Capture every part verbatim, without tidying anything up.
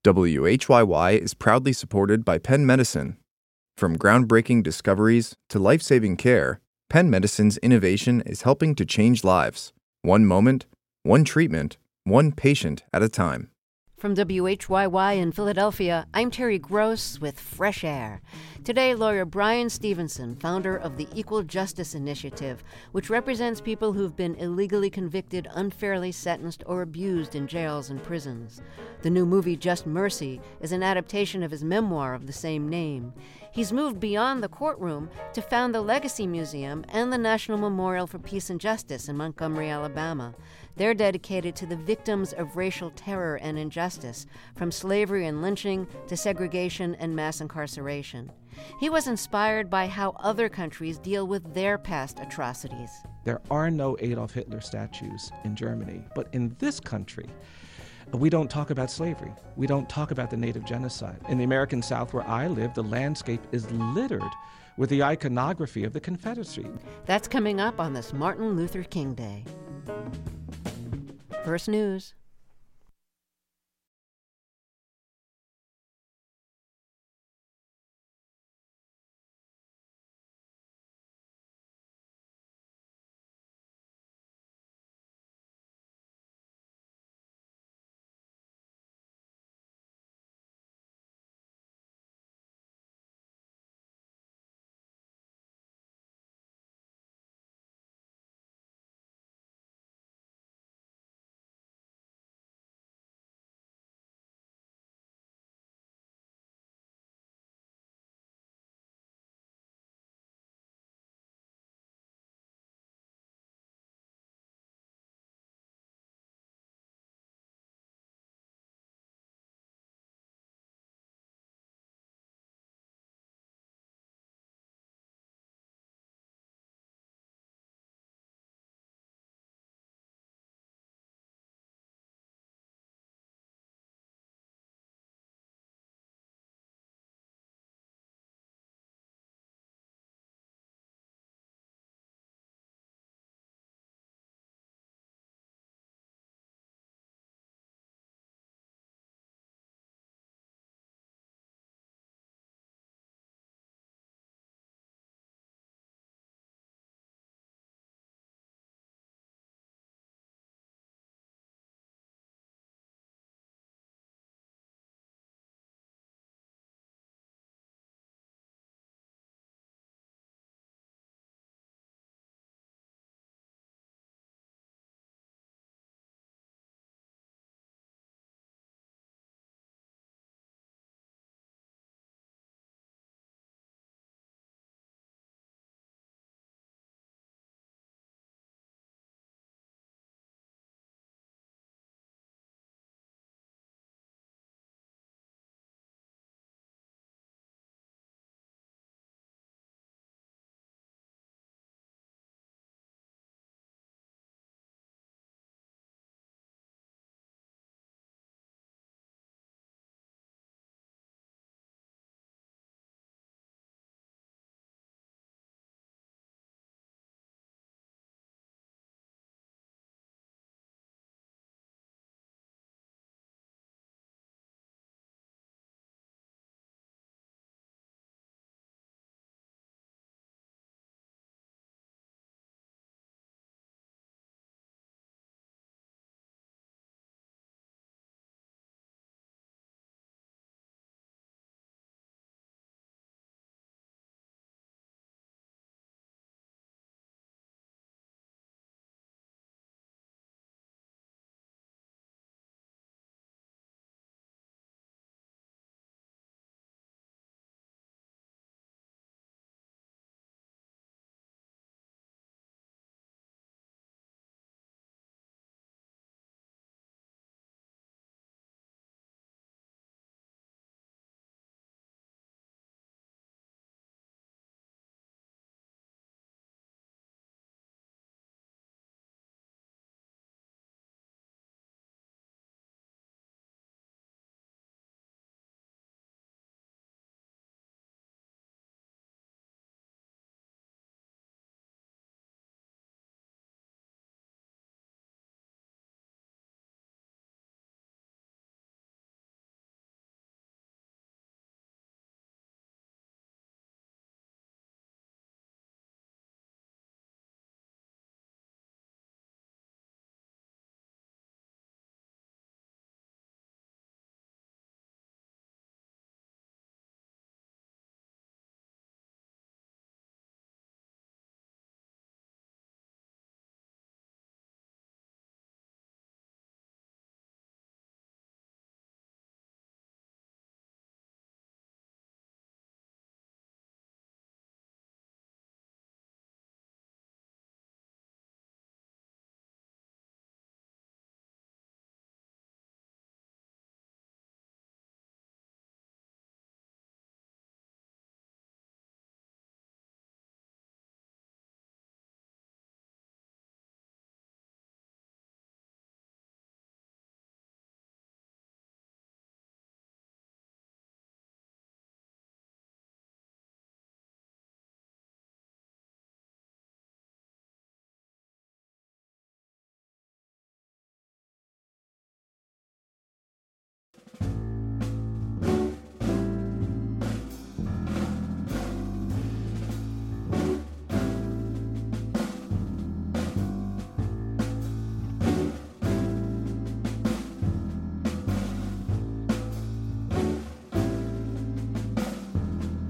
W H Y Y is proudly supported by Penn Medicine. From groundbreaking discoveries to life-saving care, Penn Medicine's innovation is helping to change lives, one moment, one treatment, one patient at a time. From W H Y Y in Philadelphia, I'm Terry Gross with Fresh Air. Today, lawyer Brian Stevenson, founder of the Equal Justice Initiative, which represents people who've been illegally convicted, unfairly sentenced, or abused in jails and prisons. The new movie, Just Mercy, is an adaptation of his memoir of the same name. He's moved beyond the courtroom to found the Legacy Museum and the National Memorial for Peace and Justice in Montgomery, Alabama. They're dedicated to the victims of racial terror and injustice, from slavery and lynching to segregation and mass incarceration. He was inspired by how other countries deal with their past atrocities. There are no Adolf Hitler statues in Germany, but in this country, we don't talk about slavery. We don't talk about the native genocide. In the American South, where I live, the landscape is littered with the iconography of the Confederacy. That's coming up on this Martin Luther King Day. First News.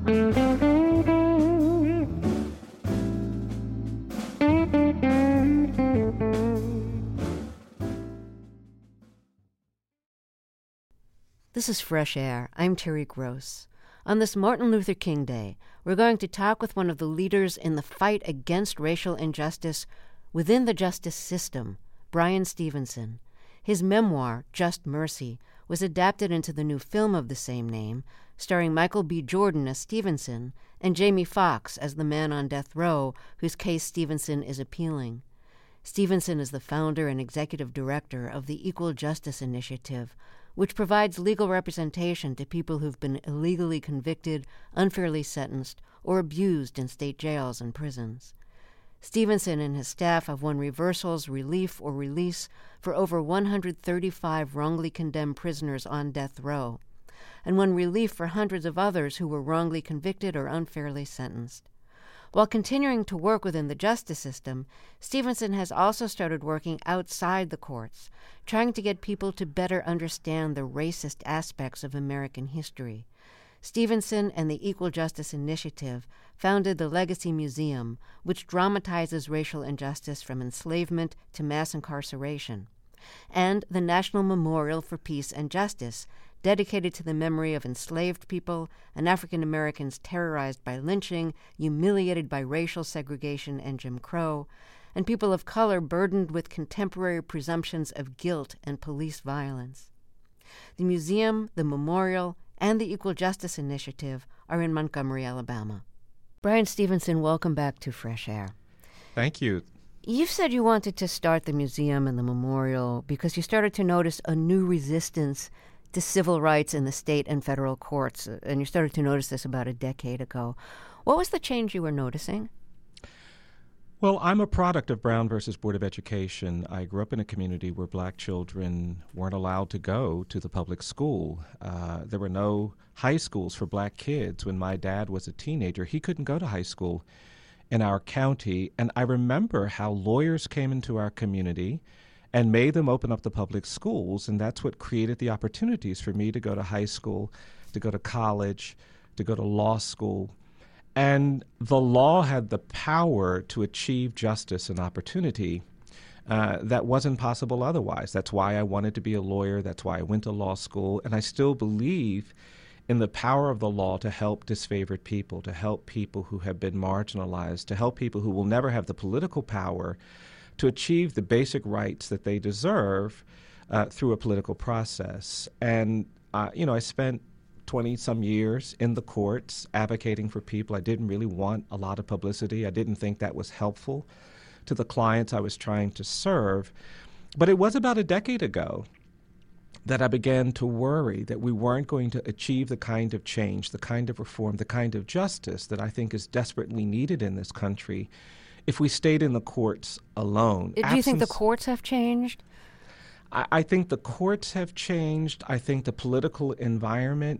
This is Fresh Air. I'm Terry Gross. On this Martin Luther King Day, we're going to talk with one of the leaders in the fight against racial injustice within the justice system, Bryan Stevenson. His memoir, Just Mercy, was adapted into the new film of the same name, starring Michael B. Jordan as Stevenson and Jamie Foxx as the man on death row whose case Stevenson is appealing. Stevenson is the founder and executive director of the Equal Justice Initiative, which provides legal representation to people who've been illegally convicted, unfairly sentenced, or abused in state jails and prisons. Stevenson and his staff have won reversals, relief, or release for over one hundred thirty-five wrongly condemned prisoners on death row, and won relief for hundreds of others who were wrongly convicted or unfairly sentenced. While continuing to work within the justice system, Stevenson has also started working outside the courts, trying to get people to better understand the racist aspects of American history. Stevenson and the Equal Justice Initiative founded the Legacy Museum, which dramatizes racial injustice from enslavement to mass incarceration, and the National Memorial for Peace and Justice, dedicated to the memory of enslaved people and African Americans terrorized by lynching, humiliated by racial segregation and Jim Crow, and people of color burdened with contemporary presumptions of guilt and police violence. The museum, the memorial, and the Equal Justice Initiative are in Montgomery, Alabama. Bryan Stevenson, welcome back to Fresh Air. Thank you. You've said you wanted to start the museum and the memorial because you started to notice a new resistance to civil rights in the state and federal courts, and you started to notice this about a decade ago. What was the change you were noticing? Well, I'm a product of Brown versus Board of Education. I grew up in a community where black children weren't allowed to go to the public school. Uh, there were no high schools for black kids. When my dad was a teenager, he couldn't go to high school in our county. And I remember how lawyers came into our community and made them open up the public schools, and that's what created the opportunities for me to go to high school, to go to college, to go to law school. And the law had the power to achieve justice and opportunity uh, that wasn't possible otherwise. That's why I wanted to be a lawyer. That's why I went to law school. And I still believe in the power of the law to help disfavored people, to help people who have been marginalized, to help people who will never have the political power to achieve the basic rights that they deserve uh, through a political process. And, uh, you know, I spent twenty-some years in the courts advocating for people. I didn't really want a lot of publicity. I didn't think that was helpful to the clients I was trying to serve. But it was about a decade ago that I began to worry that we weren't going to achieve the kind of change, the kind of reform, the kind of justice that I think is desperately needed in this country if we stayed in the courts alone. Do Absence, you think the courts have changed? I, I think the courts have changed. I think the political environment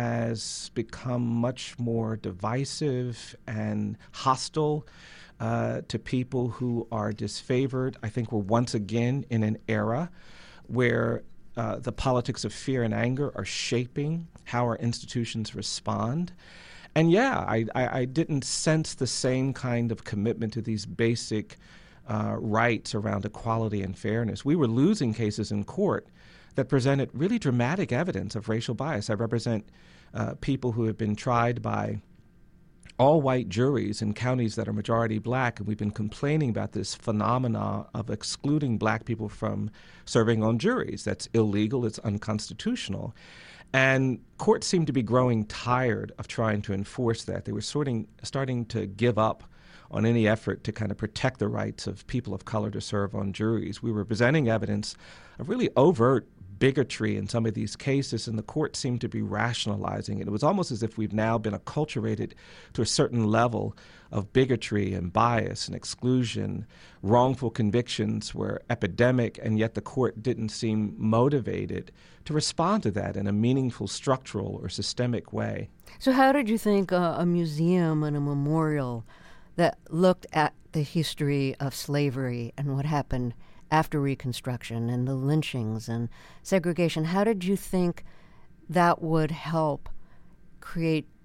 has become much more divisive and hostile uh, to people who are disfavored. I think we're once again in an era where uh, the politics of fear and anger are shaping how our institutions respond. And yeah, I, I, I didn't sense the same kind of commitment to these basic uh, rights around equality and fairness. We were losing cases in court that presented really dramatic evidence of racial bias. I represent uh, people who have been tried by all-white juries in counties that are majority black, and we've been complaining about this phenomena of excluding black people from serving on juries. That's illegal. It's unconstitutional. And courts seem to be growing tired of trying to enforce that. They were sorting, starting to give up on any effort to kind of protect the rights of people of color to serve on juries. We were presenting evidence of really overt bigotry in some of these cases, and the court seemed to be rationalizing it. It was almost as if we've now been acculturated to a certain level of bigotry and bias and exclusion. Wrongful convictions were epidemic, and yet the court didn't seem motivated to respond to that in a meaningful, structural, or systemic way. So how did you think uh, a museum and a memorial that looked at the history of slavery and what happened after Reconstruction and the lynchings and segregation, how did you think that would help create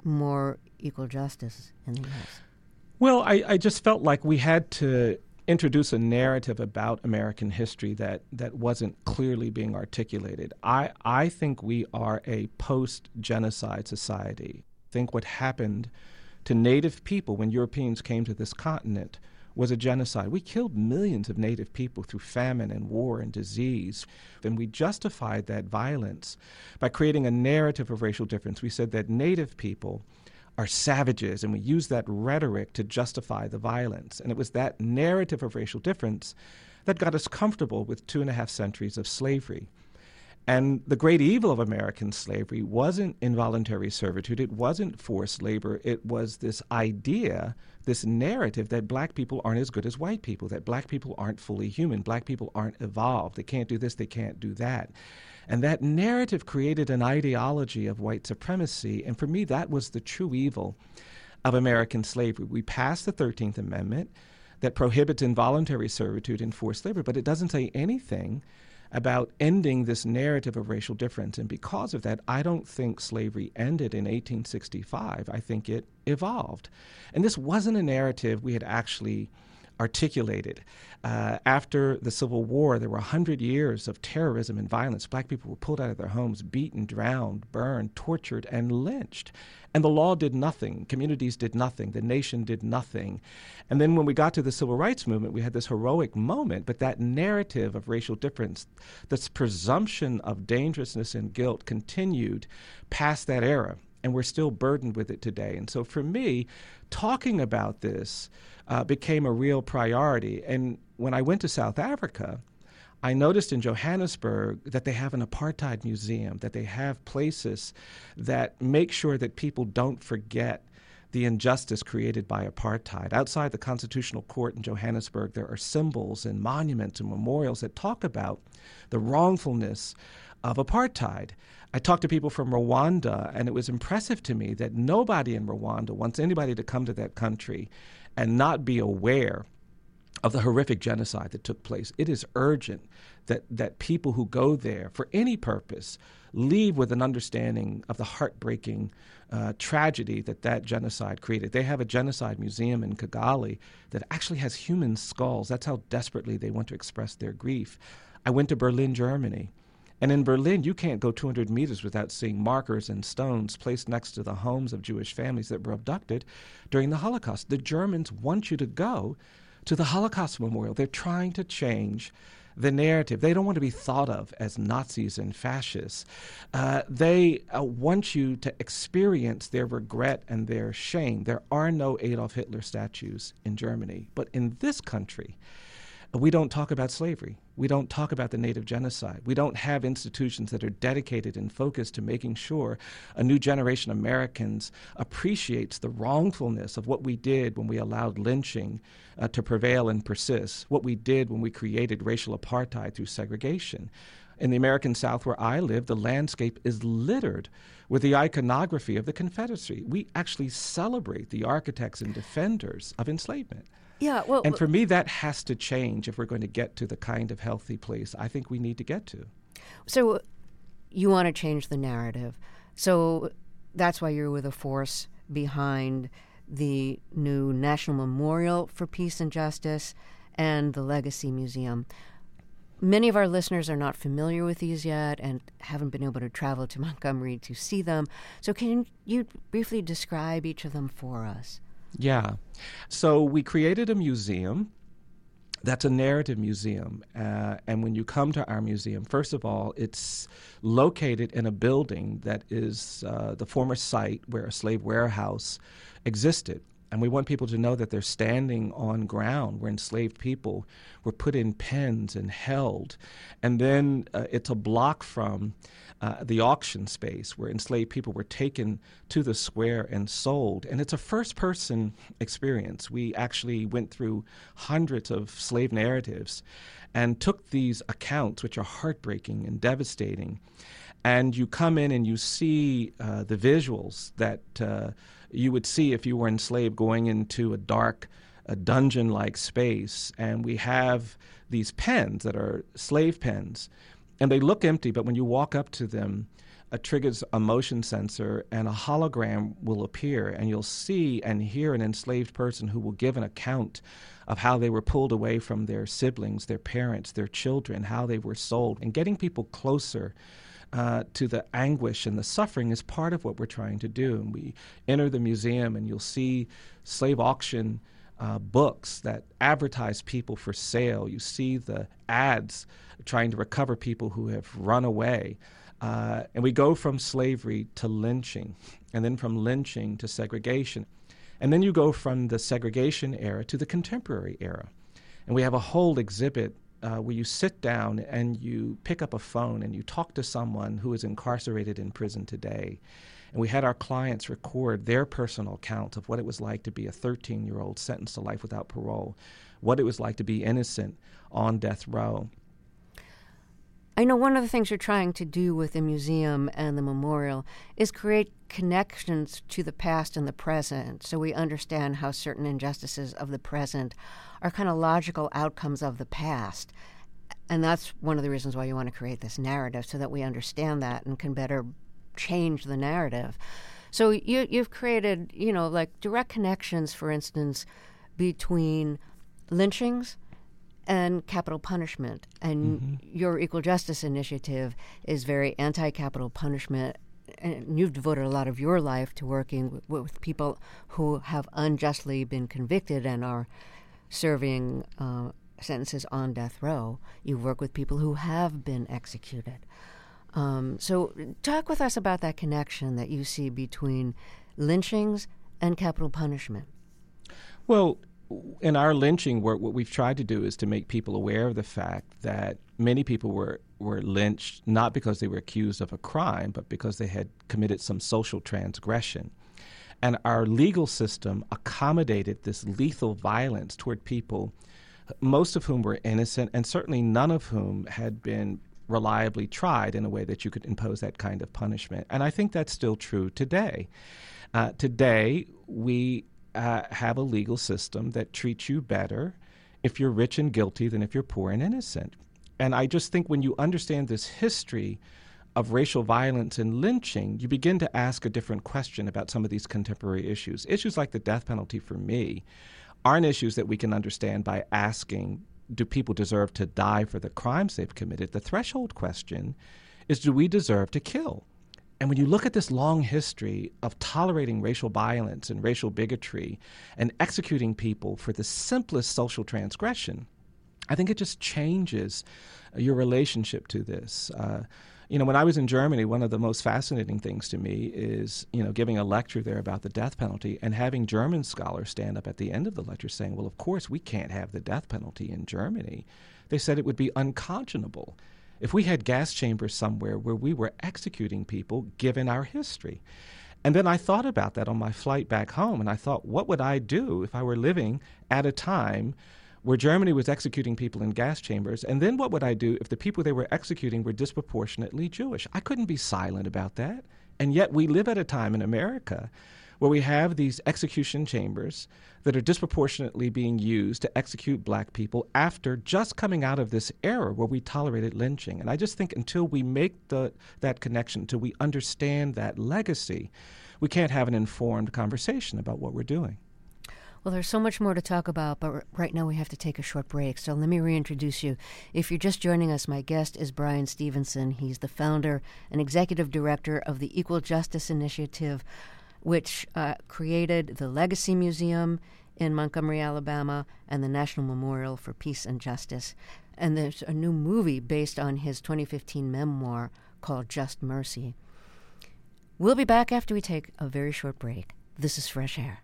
more equal justice in the U S? Well, I, I just felt like we had to introduce a narrative about American history that, that wasn't clearly being articulated. I, I think we are a post-genocide society. I think what happened to Native people when Europeans came to this continent was a genocide. We killed millions of Native people through famine and war and disease. And we justified that violence by creating a narrative of racial difference. We said that Native people are savages, and we used that rhetoric to justify the violence. And it was that narrative of racial difference that got us comfortable with two and a half centuries of slavery. And the great evil of American slavery wasn't involuntary servitude. It wasn't forced labor. It was this idea, this narrative that black people aren't as good as white people, that black people aren't fully human, black people aren't evolved. They can't do this, they can't do that. And that narrative created an ideology of white supremacy. And for me, that was the true evil of American slavery. We passed the thirteenth Amendment that prohibits involuntary servitude and forced labor, but it doesn't say anything about ending this narrative of racial difference. And because of that, I don't think slavery ended in eighteen sixty-five. I think it evolved. And this wasn't a narrative we had actually articulated. Uh, after the Civil War, there were one hundred years of terrorism and violence. Black people were pulled out of their homes, beaten, drowned, burned, tortured, and lynched. And the law did nothing. Communities did nothing. The nation did nothing. And then when we got to the Civil Rights Movement, we had this heroic moment, but that narrative of racial difference, this presumption of dangerousness and guilt continued past that era. And we're still burdened with it today. And so for me, talking about this uh, became a real priority. And when I went to South Africa, I noticed in Johannesburg that they have an apartheid museum, that they have places that make sure that people don't forget the injustice created by apartheid. Outside the Constitutional Court in Johannesburg, there are symbols and monuments and memorials that talk about the wrongfulness of apartheid. I talked to people from Rwanda, and it was impressive to me that nobody in Rwanda wants anybody to come to that country and not be aware of the horrific genocide that took place. It is urgent that, that people who go there for any purpose leave with an understanding of the heartbreaking uh, tragedy that that genocide created. They have a genocide museum in Kigali that actually has human skulls. That's how desperately they want to express their grief. I went to Berlin, Germany. And in Berlin, you can't go two hundred meters without seeing markers and stones placed next to the homes of Jewish families that were abducted during the Holocaust. The Germans want you to go to the Holocaust Memorial. They're trying to change the narrative. They don't want to be thought of as Nazis and fascists. Uh, they uh, want you to experience their regret and their shame. There are no Adolf Hitler statues in Germany. But in this country, we don't talk about slavery. We don't talk about the Native genocide. We don't have institutions that are dedicated and focused to making sure a new generation of Americans appreciates the wrongfulness of what we did when we allowed lynching uh, to prevail and persist, what we did when we created racial apartheid through segregation. In the American South where I live, the landscape is littered with the iconography of the Confederacy. We actually celebrate the architects and defenders of enslavement. Yeah, well, and for me, that has to change if we're going to get to the kind of healthy place I think we need to get to. So you want to change the narrative. So that's why you're with a force behind the new National Memorial for Peace and Justice and the Legacy Museum. Many of our listeners are not familiar with these yet and haven't been able to travel to Montgomery to see them. So can you briefly describe each of them for us? Yeah. So we created a museum that's a narrative museum. Uh, and when you come to our museum, first of all, it's located in a building that is uh, the former site where a slave warehouse existed. And we want people to know that they're standing on ground where enslaved people were put in pens and held. And then uh, it's a block from uh, the auction space where enslaved people were taken to the square and sold. And it's a first-person experience. We actually went through hundreds of slave narratives and took these accounts, which are heartbreaking and devastating, and you come in and you see uh, the visuals that uh, you would see if you were enslaved going into a dark a dungeon-like space. And we have these pens that are slave pens, and they look empty, but when you walk up to them, uh, triggers a motion sensor, and a hologram will appear, and you'll see and hear an enslaved person who will give an account of how they were pulled away from their siblings, their parents, their children, how they were sold. And getting people closer uh, to the anguish and the suffering is part of what we're trying to do. And we enter the museum, and you'll see slave auction uh, books that advertise people for sale. You see the ads trying to recover people who have run away. Uh, and we go from slavery to lynching, and then from lynching to segregation. And then you go from the segregation era to the contemporary era. And we have a whole exhibit uh, where you sit down and you pick up a phone and you talk to someone who is incarcerated in prison today. And we had our clients record their personal account of what it was like to be a thirteen-year-old sentenced to life without parole, what it was like to be innocent on death row. I know one of the things you're trying to do with the museum and the memorial is create connections to the past and the present, so we understand how certain injustices of the present are kind of logical outcomes of the past. And that's one of the reasons why you want to create this narrative, so that we understand that and can better change the narrative. So you, you've created, you know, like direct connections, for instance, between lynchings and capital punishment. And mm-hmm. your Equal Justice Initiative is very anti-capital punishment. And you've devoted a lot of your life to working with, with people who have unjustly been convicted and are serving uh, sentences on death row. You work with people who have been executed. Um, so talk with us about that connection that you see between lynchings and capital punishment. Well, in our lynching work, what we've tried to do is to make people aware of the fact that many people were, were lynched not because they were accused of a crime, but because they had committed some social transgression. And our legal system accommodated this lethal violence toward people, most of whom were innocent, and certainly none of whom had been reliably tried in a way that you could impose that kind of punishment. And I think that's still true today. Uh, today, we Uh, have a legal system that treats you better if you're rich and guilty than if you're poor and innocent. And I just think when you understand this history of racial violence and lynching, you begin to ask a different question about some of these contemporary issues. Issues like the death penalty, for me, aren't issues that we can understand by asking, do people deserve to die for the crimes they've committed? The threshold question is, do we deserve to kill? And when you look at this long history of tolerating racial violence and racial bigotry and executing people for the simplest social transgression, I think it just changes your relationship to this. Uh, you know, when I was in Germany, one of the most fascinating things to me is, you know, giving a lecture there about the death penalty and having German scholars stand up at the end of the lecture saying, well, of course, we can't have the death penalty in Germany. They said it would be unconscionable if we had gas chambers somewhere where we were executing people given our history. And then I thought about that on my flight back home, and I thought, what would I do if I were living at a time where Germany was executing people in gas chambers? And then what would I do if the people they were executing were disproportionately Jewish? I couldn't be silent about that. And yet we live at a time in America where we have these execution chambers that are disproportionately being used to execute black people after just coming out of this era where we tolerated lynching. And I just think until we make the, that connection, until we understand that legacy, we can't have an informed conversation about what we're doing. Well, there's so much more to talk about, but right now we have to take a short break. So let me reintroduce you. If you're just joining us, my guest is Bryan Stevenson. He's the founder and executive director of the Equal Justice Initiative, which uh, created the Legacy Museum in Montgomery, Alabama, and the National Memorial for Peace and Justice. And there's a new movie based on his twenty fifteen memoir called Just Mercy. We'll be back after we take a very short break. This is Fresh Air.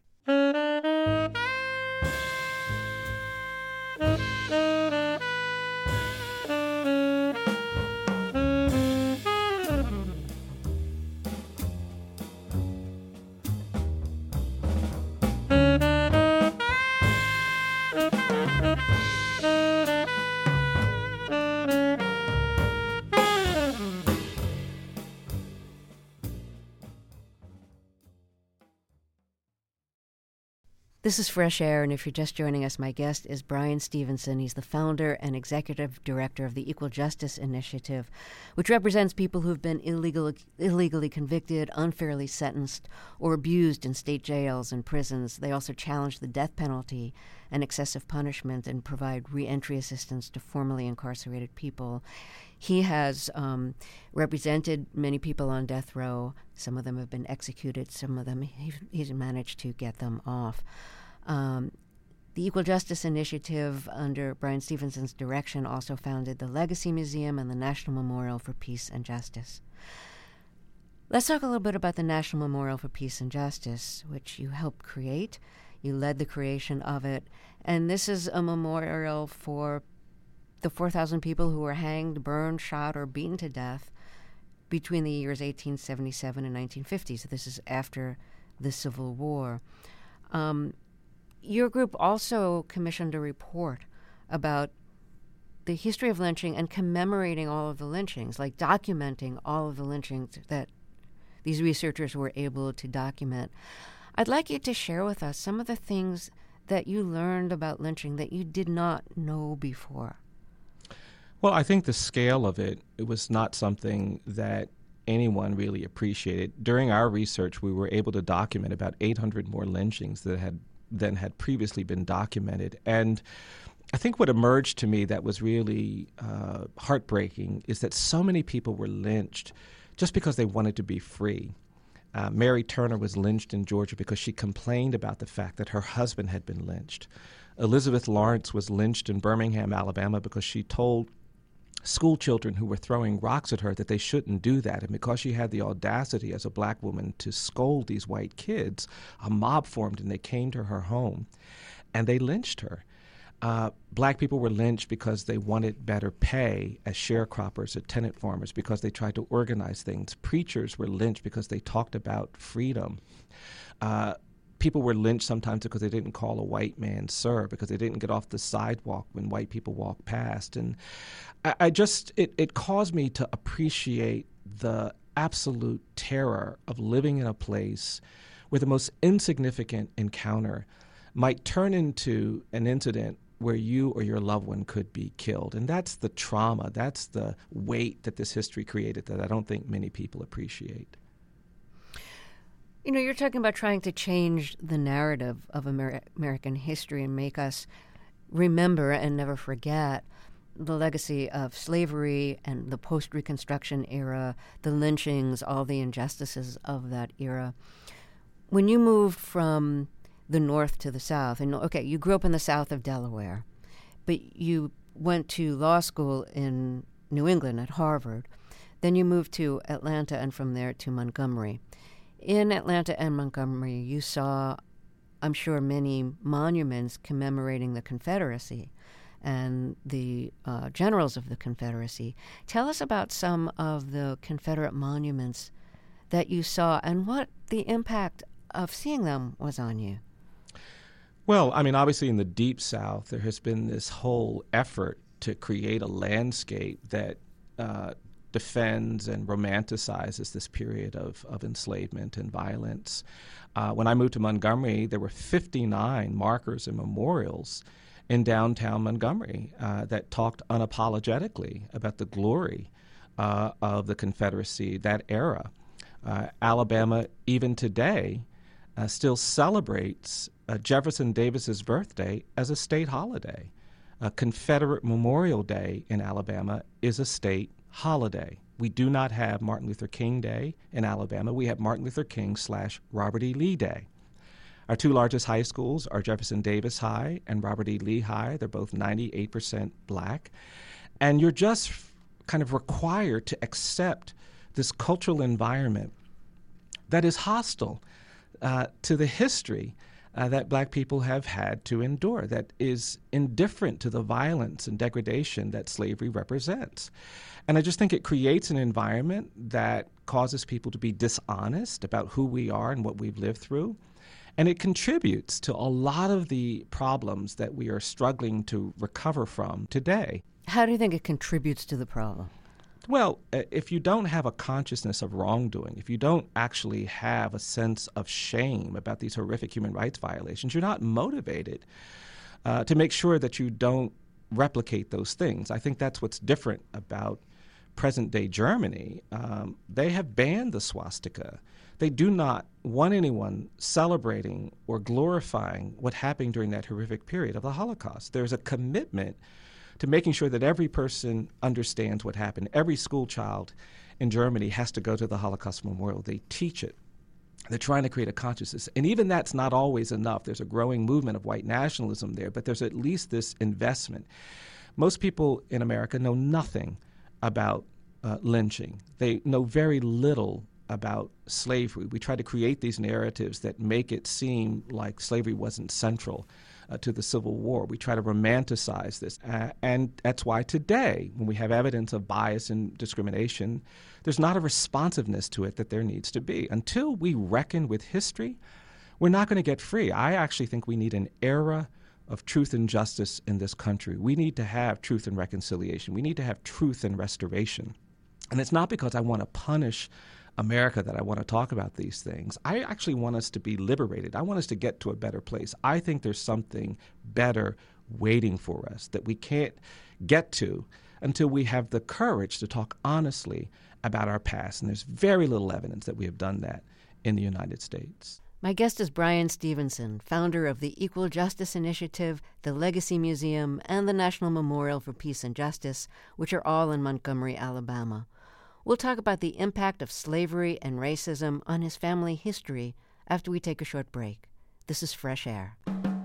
This is Fresh Air, and if you're just joining us, my guest is Bryan Stevenson. He's the founder and executive director of the Equal Justice Initiative, which represents people who've been illegal, illegally convicted, unfairly sentenced, or abused in state jails and prisons. They also challenge the death penalty and excessive punishment and provide reentry assistance to formerly incarcerated people. He has um, represented many people on death row. Some of them have been executed. Some of them he, he's managed to get them off. Um, the Equal Justice Initiative, under Bryan Stevenson's direction, also founded the Legacy Museum and the National Memorial for Peace and Justice. Let's talk a little bit about the National Memorial for Peace and Justice, which you helped create. You led the creation of it. And this is a memorial for the four thousand people who were hanged, burned, shot, or beaten to death between the years eighteen seventy-seven and nineteen fifty. So this is after the Civil War. Um, your group also commissioned a report about the history of lynching and commemorating all of the lynchings, like documenting all of the lynchings that these researchers were able to document. I'd like you to share with us some of the things that you learned about lynching that you did not know before. Well, I think the scale of it, it was not something that anyone really appreciated. During our research, we were able to document about eight hundred more lynchings that had than had previously been documented. And I think what emerged to me that was really uh, heartbreaking is that so many people were lynched just because they wanted to be free. Uh, Mary Turner was lynched in Georgia because she complained about the fact that her husband had been lynched. Elizabeth Lawrence was lynched in Birmingham, Alabama, because she told school children who were throwing rocks at her that they shouldn't do that. And because she had the audacity as a black woman to scold these white kids, a mob formed and they came to her home and they lynched her. Uh, black people were lynched because they wanted better pay as sharecroppers or tenant farmers, because they tried to organize things. Preachers were lynched because they talked about freedom. Uh, people were lynched sometimes because they didn't call a white man sir, because they didn't get off the sidewalk when white people walked past. And I, I just, it, it caused me to appreciate the absolute terror of living in a place where the most insignificant encounter might turn into an incident where you or your loved one could be killed. And that's the trauma, that's the weight that this history created that I don't think many people appreciate. You know, you're talking about trying to change the narrative of Amer- American history and make us remember and never forget the legacy of slavery and the post-Reconstruction era, the lynchings, all the injustices of that era. When you moved from the North to the South, and okay, you grew up in the South of Delaware, but you went to law school in New England at Harvard. Then you moved to Atlanta and from there to Montgomery. In Atlanta and Montgomery, you saw, I'm sure, many monuments commemorating the Confederacy and the uh, generals of the Confederacy. Tell us about some of the Confederate monuments that you saw and what the impact of seeing them was on you. Well, I mean, obviously in the Deep South, there has been this whole effort to create a landscape that uh, defends and romanticizes this period of, of enslavement and violence. Uh, when I moved to Montgomery, there were fifty-nine markers and memorials in downtown Montgomery uh, that talked unapologetically about the glory uh, of the Confederacy, that era. Uh, Alabama, even today, uh, still celebrates uh, Jefferson Davis's birthday as a state holiday. Uh, Confederate Memorial Day in Alabama is a state holiday. We do not have Martin Luther King Day in Alabama. We have Martin Luther King slash Robert E. Lee Day. Our two largest high schools are Jefferson Davis High and Robert E. Lee High. They're both ninety-eight percent black. And you're just kind of required to accept this cultural environment that is hostile uh, to the history uh, that black people have had to endure, that is indifferent to the violence and degradation that slavery represents. And I just think it creates an environment that causes people to be dishonest about who we are and what we've lived through. And it contributes to a lot of the problems that we are struggling to recover from today. How do you think it contributes to the problem? Well, uh, if you don't have a consciousness of wrongdoing, if you don't actually have a sense of shame about these horrific human rights violations, you're not motivated uh, to make sure that you don't replicate those things. I think that's what's different about present-day Germany. Um, they have banned the swastika. They do not want anyone celebrating or glorifying what happened during that horrific period of the Holocaust. There's a commitment to making sure that every person understands what happened. Every school child in Germany has to go to the Holocaust Memorial. They teach it. They're trying to create a consciousness. And even that's not always enough. There's a growing movement of white nationalism there, but there's at least this investment. Most people in America know nothing about uh, lynching. They know very little about slavery. We try to create these narratives that make it seem like slavery wasn't central uh, to the Civil War. We try to romanticize this. Uh, and that's why today, when we have evidence of bias and discrimination, there's not a responsiveness to it that there needs to be. Until we reckon with history, we're not going to get free. I actually think we need an era of truth and justice in this country. We need to have truth and reconciliation. We need to have truth and restoration. And it's not because I want to punish America that I want to talk about these things. I actually want us to be liberated. I want us to get to a better place. I think there's something better waiting for us that we can't get to until we have the courage to talk honestly about our past. And there's very little evidence that we have done that in the United States. My guest is Bryan Stevenson, founder of the Equal Justice Initiative, the Legacy Museum, and the National Memorial for Peace and Justice, which are all in Montgomery, Alabama. We'll talk about the impact of slavery and racism on his family history after we take a short break. This is Fresh Air.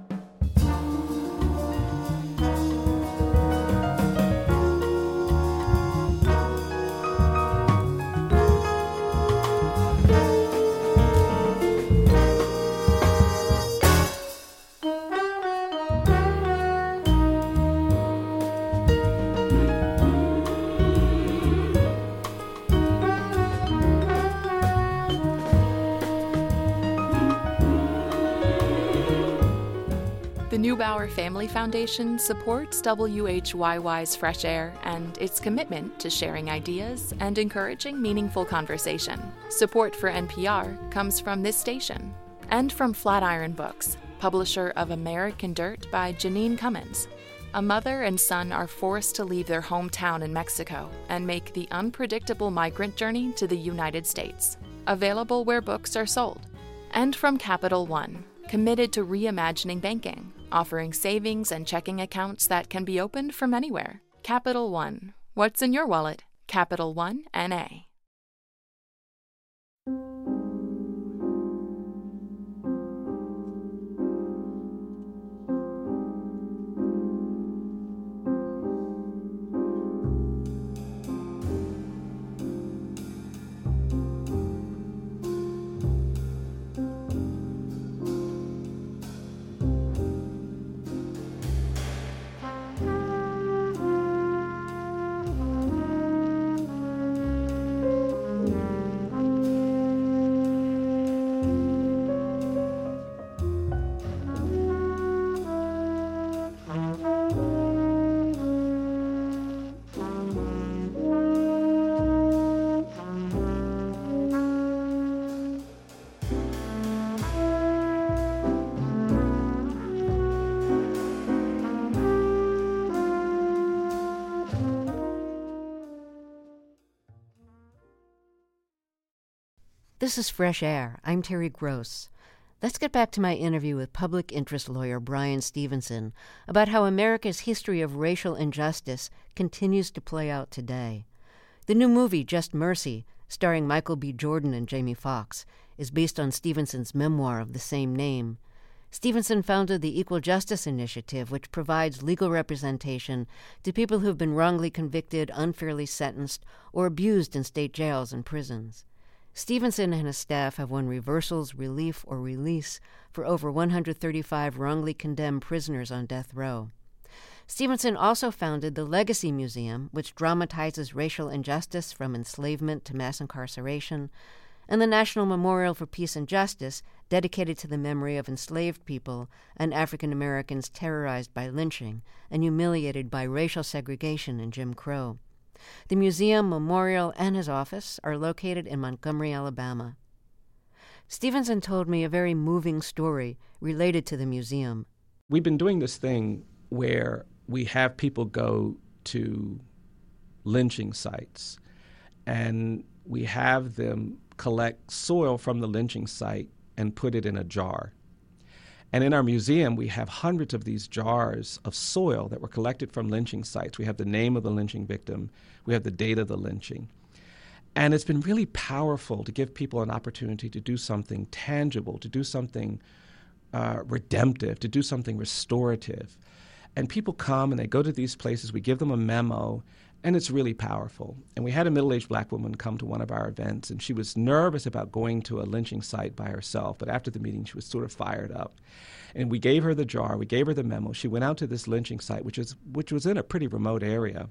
The Neubauer Family Foundation supports W H Y Y's Fresh Air and its commitment to sharing ideas and encouraging meaningful conversation. Support for N P R comes from this station and from Flatiron Books, publisher of American Dirt by Janine Cummins. A mother and son are forced to leave their hometown in Mexico and make the unpredictable migrant journey to the United States. Available where books are sold. And from Capital One, committed to reimagining banking, offering savings and checking accounts that can be opened from anywhere. Capital One. What's in your wallet? Capital One N A. This is Fresh Air. I'm Terry Gross. Let's get back to my interview with public interest lawyer Bryan Stevenson about how America's history of racial injustice continues to play out today. The new movie, Just Mercy, starring Michael B. Jordan and Jamie Foxx, is based on Stevenson's memoir of the same name. Stevenson founded the Equal Justice Initiative, which provides legal representation to people who have been wrongly convicted, unfairly sentenced, or abused in state jails and prisons. Stevenson and his staff have won reversals, relief, or release for over one hundred thirty-five wrongly condemned prisoners on death row. Stevenson also founded the Legacy Museum, which dramatizes racial injustice from enslavement to mass incarceration, and the National Memorial for Peace and Justice, dedicated to the memory of enslaved people and African Americans terrorized by lynching and humiliated by racial segregation and Jim Crow. The museum, memorial, and his office are located in Montgomery, Alabama. Stevenson told me a very moving story related to the museum. We've been doing this thing where we have people go to lynching sites, and we have them collect soil from the lynching site and put it in a jar. And in our museum, we have hundreds of these jars of soil that were collected from lynching sites. We have the name of the lynching victim. We have the date of the lynching. And it's been really powerful to give people an opportunity to do something tangible, to do something uh, redemptive, to do something restorative. And people come and they go to these places. We give them a memo, and it's really powerful. And we had a middle-aged black woman come to one of our events, and she was nervous about going to a lynching site by herself. But after the meeting, she was sort of fired up. And we gave her the jar. We gave her the memo. She went out to this lynching site, which is which was in a pretty remote area.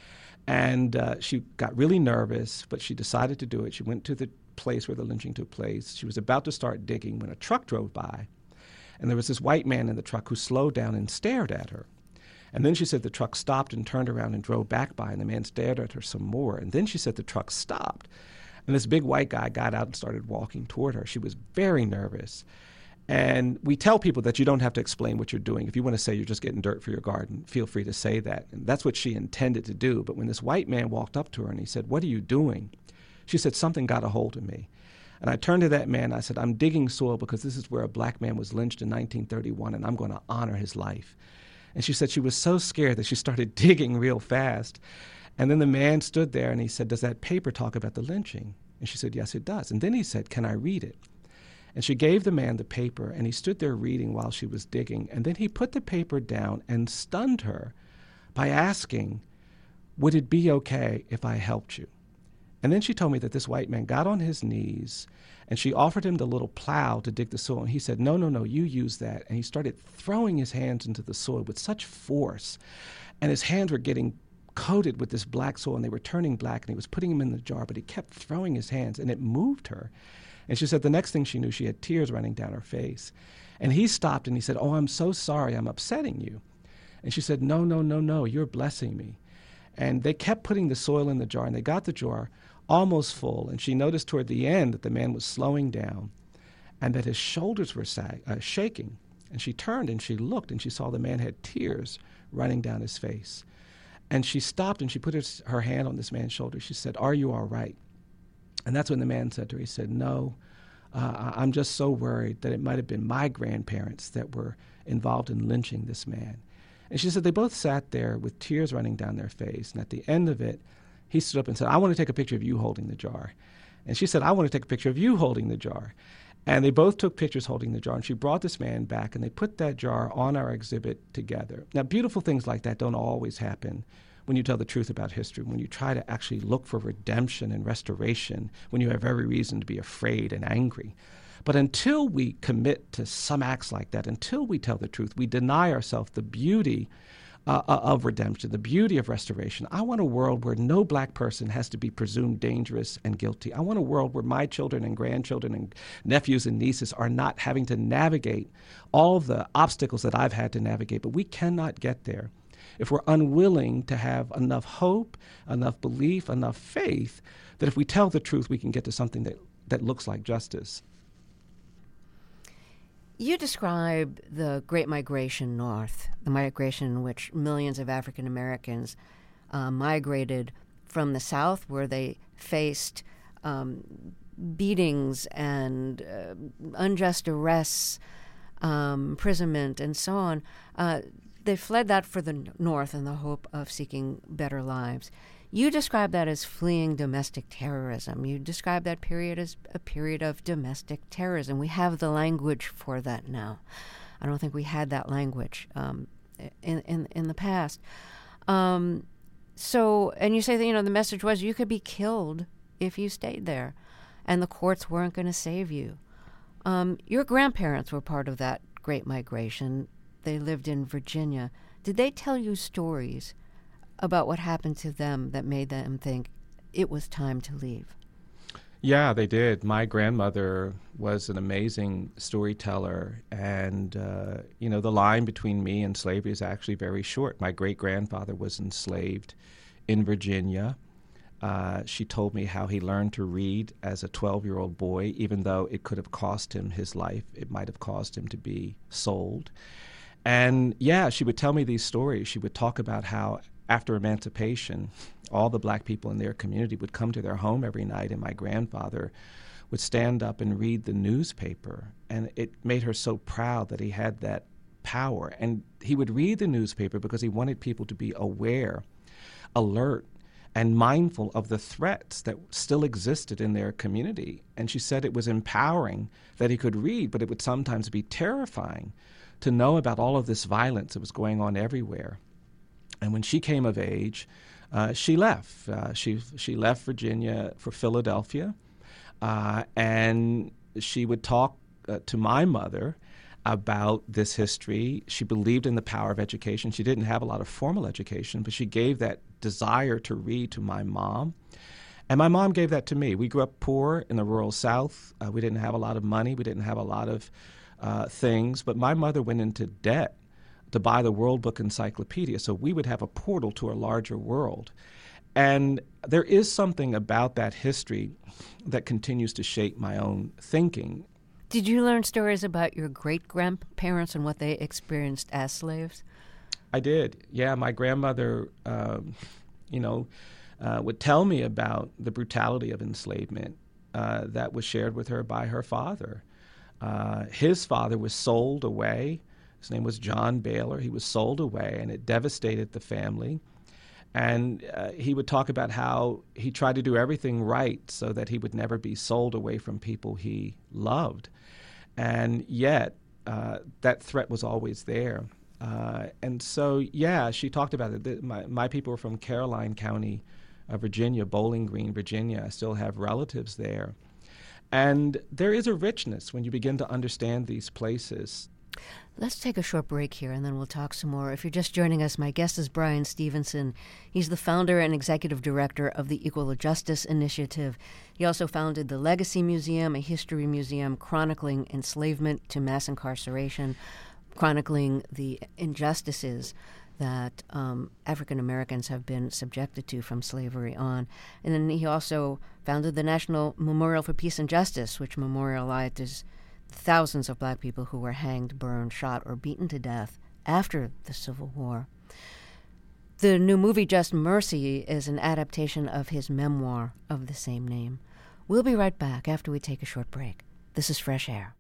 And uh, she got really nervous, but she decided to do it. She went to the place where the lynching took place. She was about to start digging when a truck drove by. And there was this white man in the truck who slowed down and stared at her. And then she said the truck stopped and turned around and drove back by, and the man stared at her some more. And then she said the truck stopped. And this big white guy got out and started walking toward her. She was very nervous. And we tell people that you don't have to explain what you're doing. If you want to say you're just getting dirt for your garden, feel free to say that. And that's what she intended to do. But when this white man walked up to her and he said, "What are you doing?" She said, "Something got a hold of me." And I turned to that man and I said, "I'm digging soil because this is where a black man was lynched in nineteen thirty-one, and I'm going to honor his life." And she said she was so scared that she started digging real fast. And then the man stood there and he said, "Does that paper talk about the lynching?" And she said, "Yes, it does." And then he said, "Can I read it?" And she gave the man the paper, and he stood there reading while she was digging. And then he put the paper down and stunned her by asking, "Would it be okay if I helped you?" And then she told me that this white man got on his knees, and she offered him the little plow to dig the soil. And he said, "No, no, no, you use that." And he started throwing his hands into the soil with such force. And his hands were getting coated with this black soil, and they were turning black, and he was putting them in the jar, but he kept throwing his hands, and it moved her. And she said the next thing she knew, she had tears running down her face. And he stopped, and he said, "Oh, I'm so sorry, I'm upsetting you." And she said, "No, no, no, no, you're blessing me." And they kept putting the soil in the jar, and they got the jar almost full. And she noticed toward the end that the man was slowing down and that his shoulders were sag- uh, shaking. And she turned and she looked, and she saw the man had tears running down his face. And she stopped and she put his, her hand on this man's shoulder. She said, "Are you all right?" And that's when the man said to her, he said, "No, uh, I'm just so worried that it might have been my grandparents that were involved in lynching this man." And she said they both sat there with tears running down their face. And at the end of it, he stood up and said, "I want to take a picture of you holding the jar." And she said, "I want to take a picture of you holding the jar." And they both took pictures holding the jar. And she brought this man back, and they put that jar on our exhibit together. Now, beautiful things like that don't always happen when you tell the truth about history, when you try to actually look for redemption and restoration, when you have every reason to be afraid and angry. But until we commit to some acts like that, until we tell the truth, we deny ourselves the beauty uh, of redemption, the beauty of restoration. I want a world where no black person has to be presumed dangerous and guilty. I want a world where my children and grandchildren and nephews and nieces are not having to navigate all the obstacles that I've had to navigate. But we cannot get there if we're unwilling to have enough hope, enough belief, enough faith that if we tell the truth, we can get to something that, that looks like justice. You describe the Great Migration North, the migration in which millions of African Americans uh, migrated from the South, where they faced um, beatings and uh, unjust arrests, um, imprisonment, and so on. Uh, they fled that for the North in the hope of seeking better lives. You describe that as fleeing domestic terrorism. You describe that period as a period of domestic terrorism. We have the language for that now. I don't think we had that language um, in, in in the past. Um, so, and you say that, you know, the message was you could be killed if you stayed there, and the courts weren't going to save you. Um, your grandparents were part of that Great Migration. They lived in Virginia. Did they tell you stories about what happened to them that made them think it was time to leave? Yeah, they did. My grandmother was an amazing storyteller, and, uh, you know, the line between me and slavery is actually very short. My great-grandfather was enslaved in Virginia. Uh, she told me how he learned to read as a twelve-year-old boy, even though it could have cost him his life. It might have caused him to be sold. And yeah, she would tell me these stories. She would talk about how after emancipation, all the black people in their community would come to their home every night, and my grandfather would stand up and read the newspaper. And it made her so proud that he had that power. And he would read the newspaper because he wanted people to be aware, alert, and mindful of the threats that still existed in their community. And she said it was empowering that he could read, but it would sometimes be terrifying to know about all of this violence that was going on everywhere. And when she came of age, uh, she left. Uh, she she left Virginia for Philadelphia, uh, and she would talk uh, to my mother about this history. She believed in the power of education. She didn't have a lot of formal education, but she gave that desire to read to my mom. And my mom gave that to me. We grew up poor in the rural South. Uh, we didn't have a lot of money. We didn't have a lot of uh, things. But my mother went into debt to buy the World Book Encyclopedia, so we would have a portal to a larger world. And there is something about that history that continues to shape my own thinking. Did you learn stories about your great-grandparents and what they experienced as slaves? I did. Yeah, my grandmother, um, you know, uh, would tell me about the brutality of enslavement uh, that was shared with her by her father. Uh, his father was sold away. His name was John Baylor. He was sold away, and it devastated the family. And uh, he would talk about how he tried to do everything right so that he would never be sold away from people he loved. And yet, uh, that threat was always there. Uh, and so, yeah, she talked about it. My, my people are from Caroline County, uh, Virginia, Bowling Green, Virginia. I still have relatives there. And there is a richness when you begin to understand these places. Let's take a short break here, and then we'll talk some more. If you're just joining us, my guest is Bryan Stevenson. He's the founder and executive director of the Equal Justice Initiative. He also founded the Legacy Museum, a history museum chronicling enslavement to mass incarceration, chronicling the injustices that um, African Americans have been subjected to from slavery on. And then he also founded the National Memorial for Peace and Justice, which memorializes thousands of black people who were hanged, burned, shot, or beaten to death after the Civil War. The new movie, Just Mercy, is an adaptation of his memoir of the same name. We'll be right back after we take a short break. This is Fresh Air.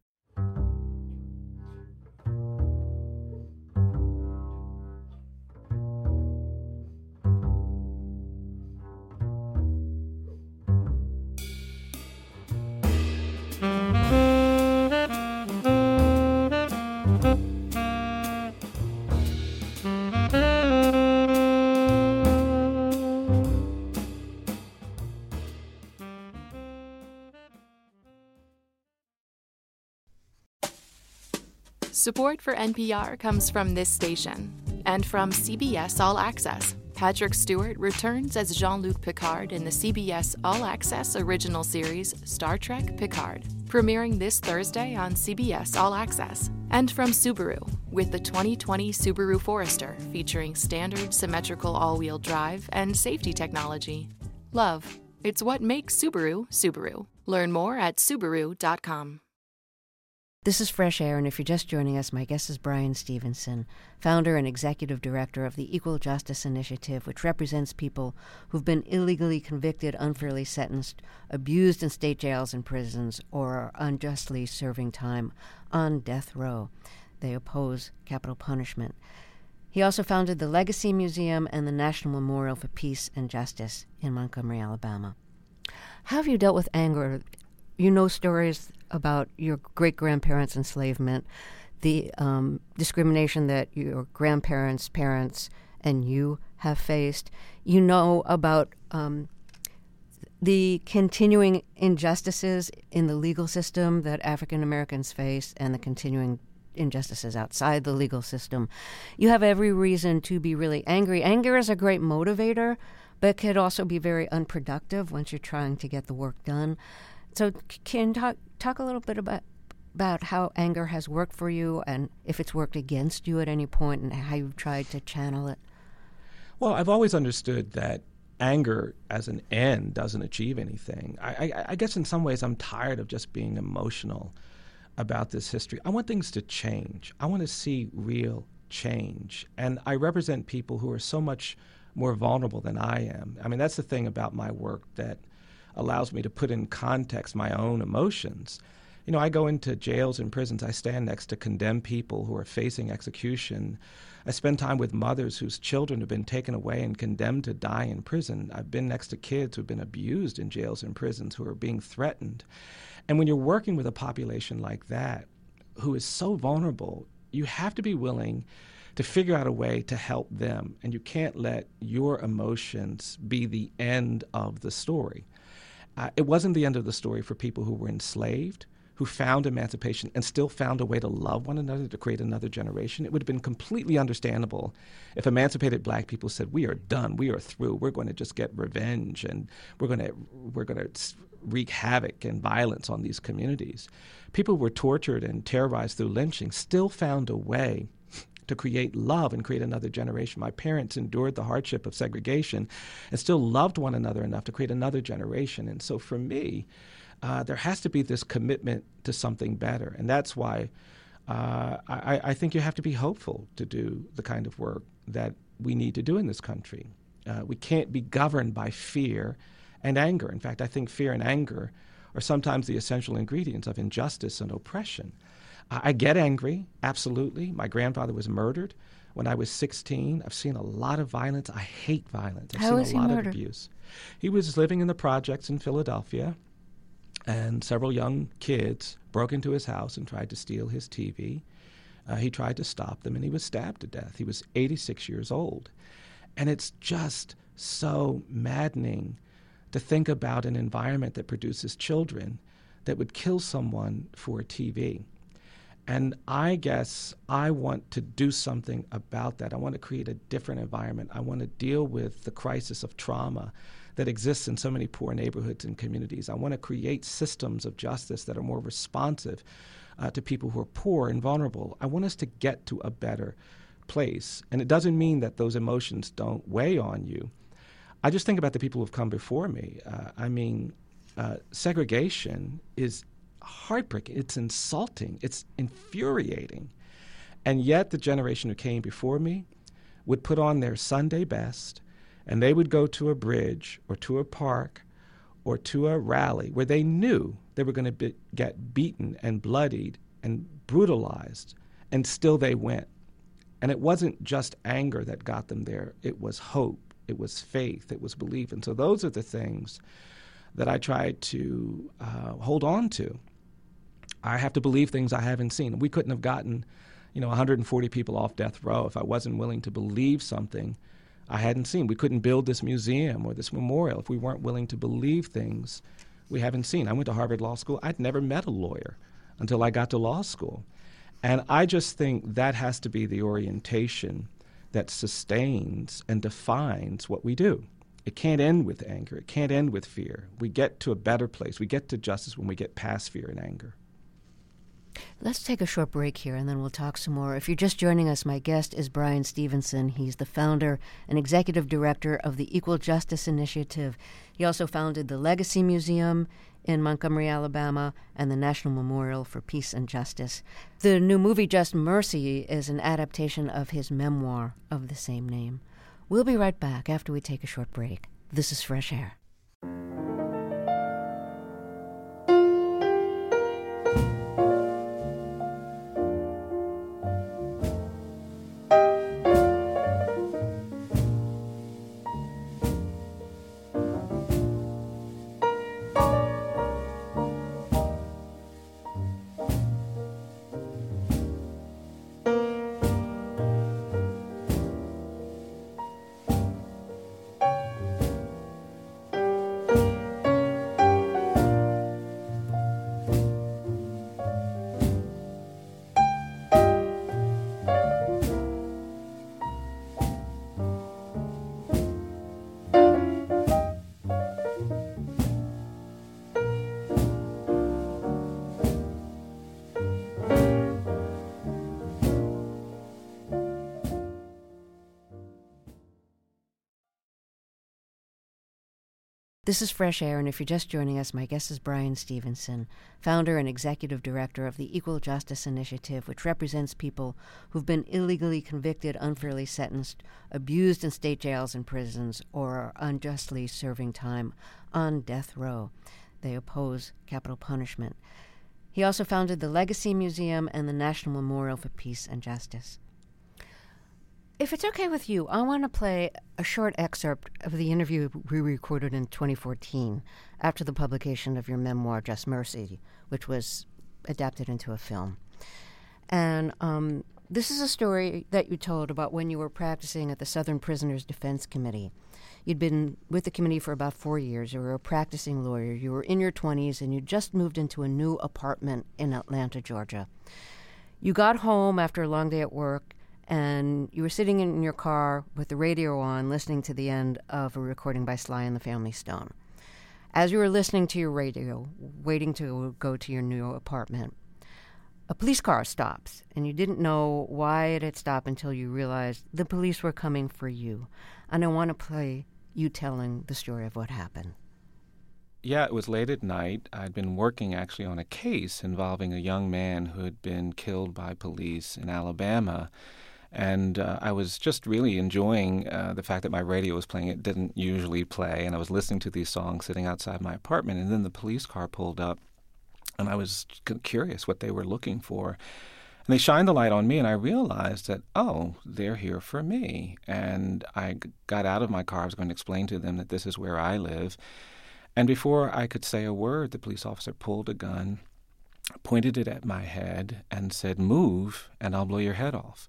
Support for N P R comes from this station and from C B S All Access. Patrick Stewart returns as Jean-Luc Picard in the C B S All Access original series Star Trek Picard, premiering this Thursday on C B S All Access. And from Subaru, with the twenty twenty Subaru Forester featuring standard symmetrical all-wheel drive and safety technology. Love, it's what makes Subaru, Subaru. Learn more at Subaru dot com. This is Fresh Air, and if you're just joining us, my guest is Bryan Stevenson, founder and executive director of the Equal Justice Initiative, which represents people who've been illegally convicted, unfairly sentenced, abused in state jails and prisons, or are unjustly serving time on death row. They oppose capital punishment. He also founded the Legacy Museum and the National Memorial for Peace and Justice in Montgomery, Alabama. How have you dealt with anger? You know stories about your great-grandparents' enslavement, the um, discrimination that your grandparents, parents, and you have faced. You know about um, the continuing injustices in the legal system that African Americans face and the continuing injustices outside the legal system. You have every reason to be really angry. Anger is a great motivator, but could also be very unproductive once you're trying to get the work done. So can you talk, talk a little bit about about how anger has worked for you and if it's worked against you at any point and how you've tried to channel it? Well, I've always understood that anger as an end doesn't achieve anything. I, I, I guess in some ways I'm tired of just being emotional about this history. I want things to change. I want to see real change. And I represent people who are so much more vulnerable than I am. I mean, that's the thing about my work that allows me to put in context my own emotions. You know, I go into jails and prisons. I stand next to condemned people who are facing execution. I spend time with mothers whose children have been taken away and condemned to die in prison. I've been next to kids who've been abused in jails and prisons who are being threatened. And when you're working with a population like that, who is so vulnerable, you have to be willing to figure out a way to help them. And you can't let your emotions be the end of the story. Uh, it wasn't the end of the story for people who were enslaved, who found emancipation and still found a way to love one another, to create another generation. It would have been completely understandable if emancipated black people said, we are done, we are through, we're going to just get revenge, and we're going to we're going to wreak havoc and violence on these communities. People who were tortured and terrorized through lynching still found a way to create love and create another generation. My parents endured the hardship of segregation and still loved one another enough to create another generation. And so for me, uh, there has to be this commitment to something better. And that's why uh, I, I think you have to be hopeful to do the kind of work that we need to do in this country. Uh, we can't be governed by fear and anger. In fact, I think fear and anger are sometimes the essential ingredients of injustice and oppression. I get angry, absolutely. My grandfather was murdered when I was sixteen. I've seen a lot of violence. I hate violence. I've How seen was a he lot murdered? of abuse. He was living in the projects in Philadelphia, and several young kids broke into his house and tried to steal his T V. Uh, he tried to stop them, and he was stabbed to death. He was eighty-six years old. And it's just so maddening to think about an environment that produces children that would kill someone for a T V. And I guess I want to do something about that. I want to create a different environment. I want to deal with the crisis of trauma that exists in so many poor neighborhoods and communities. I want to create systems of justice that are more responsive uh, to people who are poor and vulnerable. I want us to get to a better place. And it doesn't mean that those emotions don't weigh on you. I just think about the people who have come before me. Uh, I mean, uh, segregation is heartbreaking. It's insulting. It's infuriating. And yet the generation who came before me would put on their Sunday best, and they would go to a bridge or to a park or to a rally where they knew they were going to be, get beaten and bloodied and brutalized, and still they went. And it wasn't just anger that got them there. It was hope. It was faith. It was belief. And so those are the things that I try to uh, hold on to. I have to believe things I haven't seen. We couldn't have gotten, you know, one hundred forty people off death row if I wasn't willing to believe something I hadn't seen. We couldn't build this museum or this memorial if we weren't willing to believe things we haven't seen. I went to Harvard Law School. I'd never met a lawyer until I got to law school. And I just think that has to be the orientation that sustains and defines what we do. It can't end with anger. It can't end with fear. We get to a better place. We get to justice when we get past fear and anger. Let's take a short break here, and then we'll talk some more. If you're just joining us, my guest is Bryan Stevenson. He's the founder and executive director of the Equal Justice Initiative. He also founded the Legacy Museum in Montgomery, Alabama, and the National Memorial for Peace and Justice. The new movie, Just Mercy, is an adaptation of his memoir of the same name. We'll be right back after we take a short break. This is Fresh Air. This is Fresh Air, and if you're just joining us, my guest is Bryan Stevenson, founder and executive director of the Equal Justice Initiative, which represents people who've been illegally convicted, unfairly sentenced, abused in state jails and prisons, or are unjustly serving time on death row. They oppose capital punishment. He also founded the Legacy Museum and the National Memorial for Peace and Justice. If it's okay with you, I want to play a short excerpt of the interview we recorded in twenty fourteen after the publication of your memoir, Just Mercy, which was adapted into a film. And um, this is a story that you told about when you were practicing at the Southern Prisoners Defense Committee. You'd been with the committee for about four years. You were a practicing lawyer. You were in your twenties, and you just moved into a new apartment in Atlanta, Georgia. You got home after a long day at work, and you were sitting in your car with the radio on, listening to the end of a recording by Sly and the Family Stone. As you were listening to your radio, waiting to go to your new apartment, a police car stops, and you didn't know why it had stopped until you realized the police were coming for you. And I want to play you telling the story of what happened. Yeah, it was late at night. I'd been working actually on a case involving a young man who had been killed by police in Alabama. And uh, I was just really enjoying uh, the fact that my radio was playing. It didn't usually play, and I was listening to these songs sitting outside my apartment. And then the police car pulled up, and I was curious what they were looking for. And they shined the light on me, and I realized that, oh, they're here for me. And I g- got out of my car. I was going to explain to them that this is where I live. And before I could say a word, the police officer pulled a gun, pointed it at my head, and said, "Move, and I'll blow your head off."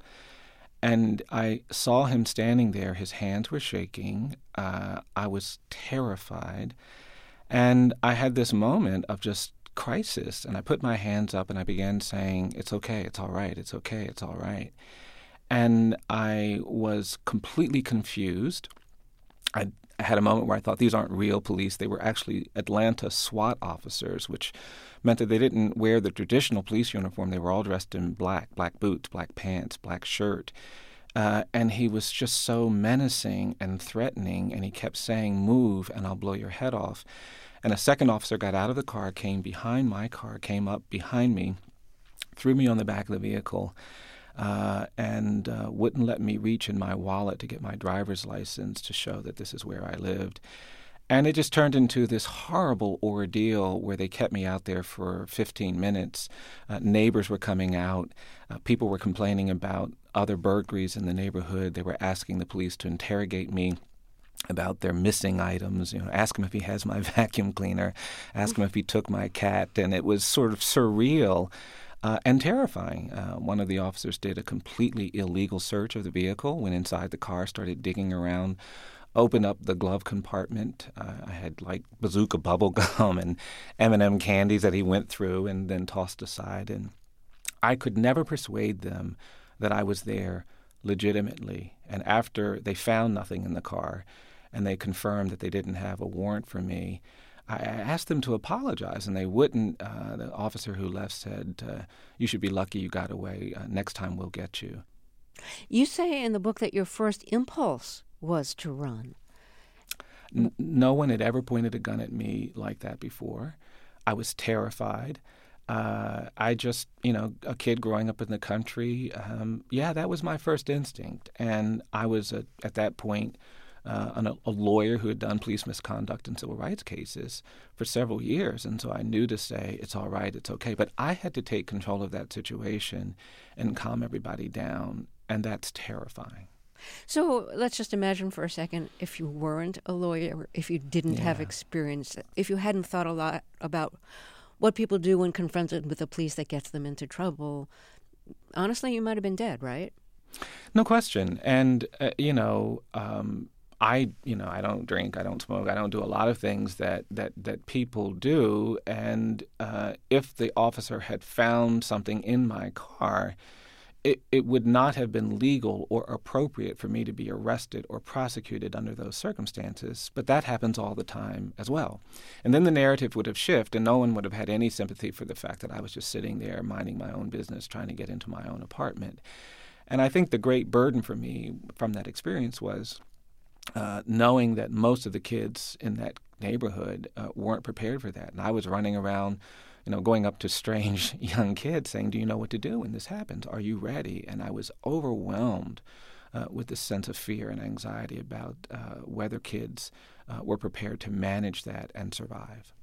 And I saw him standing there. His hands were shaking. Uh, I was terrified. And I had this moment of just crisis. And I put my hands up and I began saying, "It's okay, it's all right, it's okay, it's all right." And I was completely confused. I I had a moment where I thought, these aren't real police. They were actually Atlanta SWAT officers, which meant that they didn't wear the traditional police uniform. They were all dressed in black, black boots, black pants, black shirt. Uh, and he was just so menacing and threatening, and he kept saying, "Move, and I'll blow your head off." And a second officer got out of the car, came behind my car, came up behind me, threw me on the back of the vehicle, Uh, and uh, wouldn't let me reach in my wallet to get my driver's license to show that this is where I lived. And it just turned into this horrible ordeal where they kept me out there for fifteen minutes. Uh, neighbors were coming out. Uh, people were complaining about other burglaries in the neighborhood. They were asking the police to interrogate me about their missing items, you know, ask him if he has my vacuum cleaner, ask him if he took my cat. And it was sort of surreal. Uh, and terrifying. Uh, one of the officers did a completely illegal search of the vehicle, went inside the car, started digging around, opened up the glove compartment. Uh, I had like bazooka bubble gum and M and M candies that he went through and then tossed aside. And I could never persuade them that I was there legitimately. And after they found nothing in the car and they confirmed that they didn't have a warrant for me, I asked them to apologize, and they wouldn't. Uh, the officer who left said, uh, "You should be lucky you got away. Uh, next time we'll get you." You say in the book that your first impulse was to run. N- no one had ever pointed a gun at me like that before. I was terrified. Uh, I just, you know, a kid growing up in the country, um, yeah, that was my first instinct. And I was, a, at that point, Uh, an, a lawyer who had done police misconduct and civil rights cases for several years. And so I knew to say, it's all right, it's okay. But I had to take control of that situation and calm everybody down. And that's terrifying. So let's just imagine for a second if you weren't a lawyer, if you didn't Yeah. have experience, if you hadn't thought a lot about what people do when confronted with the police that gets them into trouble. Honestly, you might have been dead, right? No question. And, uh, you know, um, I, you know, I don't drink, I don't smoke, I don't do a lot of things that that, that people do. And uh, if the officer had found something in my car, it, it would not have been legal or appropriate for me to be arrested or prosecuted under those circumstances. But that happens all the time as well. And then the narrative would have shifted, and no one would have had any sympathy for the fact that I was just sitting there minding my own business, trying to get into my own apartment. And I think the great burden for me from that experience was uh, knowing that most of the kids in that neighborhood uh, weren't prepared for that. And I was running around, you know, going up to strange young kids saying, do you know what to do when this happens? Are you ready? And I was overwhelmed uh, with this sense of fear and anxiety about uh, whether kids uh, were prepared to manage that and survive.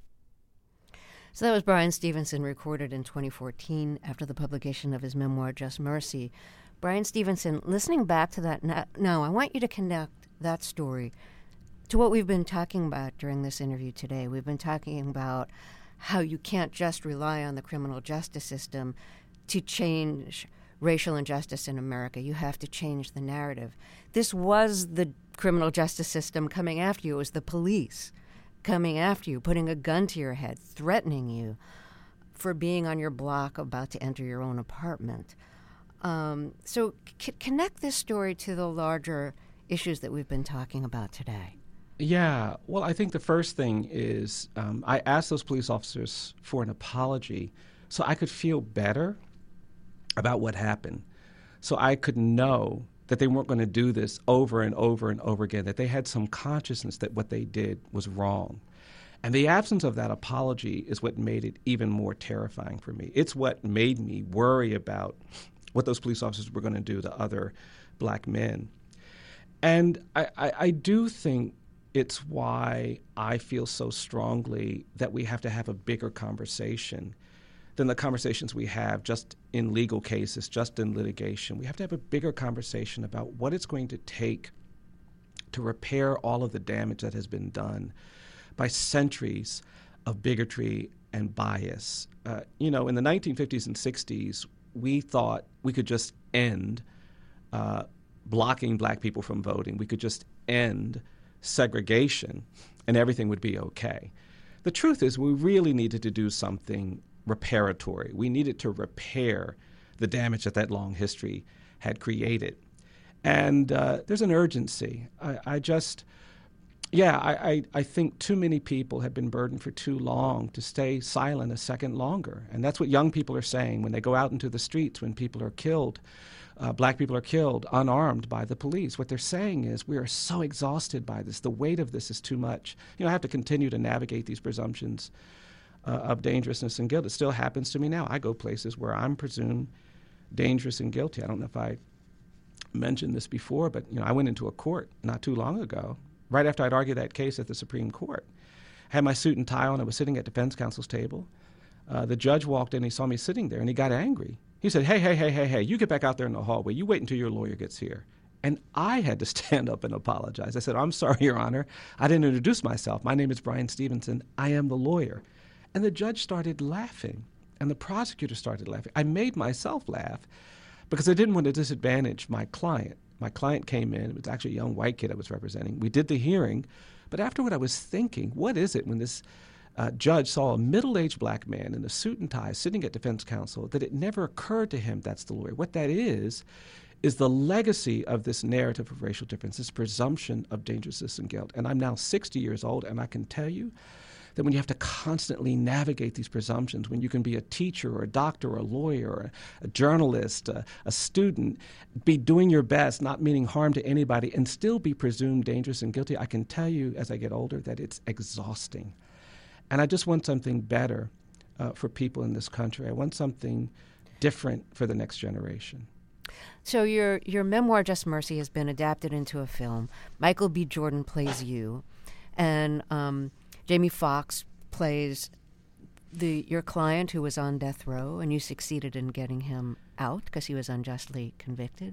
So that was Bryan Stevenson, recorded in twenty fourteen after the publication of his memoir, Just Mercy. Bryan Stevenson, listening back to that now, I want you to connect that story to what we've been talking about during this interview today. We've been talking about how you can't just rely on the criminal justice system to change racial injustice in America. You have to change the narrative. This was the criminal justice system coming after you. It was the police coming after you, putting a gun to your head, threatening you for being on your block about to enter your own apartment. Um, so c- connect this story to the larger issues that we've been talking about today. Yeah, well, I think the first thing is um, I asked those police officers for an apology so I could feel better about what happened, so I could know that they weren't going to do this over and over and over again, that they had some consciousness that what they did was wrong. And the absence of that apology is what made it even more terrifying for me. It's what made me worry about what those police officers were going to do to other black men. And I, I, I do think it's why I feel so strongly that we have to have a bigger conversation than the conversations we have just in legal cases, just in litigation. We have to have a bigger conversation about what it's going to take to repair all of the damage that has been done by centuries of bigotry and bias. Uh, you know, in the nineteen fifties and sixties, we thought we could just end uh, blocking black people from voting. We could just end segregation and everything would be okay. The truth is we really needed to do something reparatory. We needed to repair the damage that that long history had created. And uh, there's an urgency. I, I just, yeah, I, I, I think too many people have been burdened for too long to stay silent a second longer. And that's what young people are saying when they go out into the streets, when people are killed, uh, black people are killed unarmed by the police. What they're saying is, we are so exhausted by this. The weight of this is too much. You know, I have to continue to navigate these presumptions Uh, of dangerousness and guilt. It still happens to me now. I go places where I'm presumed dangerous and guilty. I don't know if I mentioned this before, but you know, I went into a court not too long ago, right after I'd argued that case at the Supreme Court. I had my suit and tie on. I was sitting at defense counsel's table. Uh, the judge walked in. He saw me sitting there, and he got angry. He said, hey, hey, hey, hey, hey, you get back out there in the hallway. You wait until your lawyer gets here. And I had to stand up and apologize. I said, I'm sorry, Your Honor. I didn't introduce myself. My name is Bryan Stevenson. I am the lawyer. And the judge started laughing, and the prosecutor started laughing. I made myself laugh because I didn't want to disadvantage my client. My client came in. It was actually a young white kid I was representing. We did the hearing, but afterward I was thinking, what is it when this uh, judge saw a middle-aged black man in a suit and tie sitting at defense counsel that it never occurred to him that's the lawyer? What that is is the legacy of this narrative of racial difference, this presumption of dangerousness and guilt. And I'm now sixty years old, and I can tell you that when you have to constantly navigate these presumptions, when you can be a teacher or a doctor or a lawyer or a journalist, a, a student, be doing your best, not meaning harm to anybody, and still be presumed dangerous and guilty, I can tell you as I get older that it's exhausting. And I just want something better uh, for people in this country. I want something different for the next generation. So your your memoir, Just Mercy, has been adapted into a film. Michael B. Jordan plays you, and um, Jamie Foxx plays the your client who was on death row, and you succeeded in getting him out because he was unjustly convicted.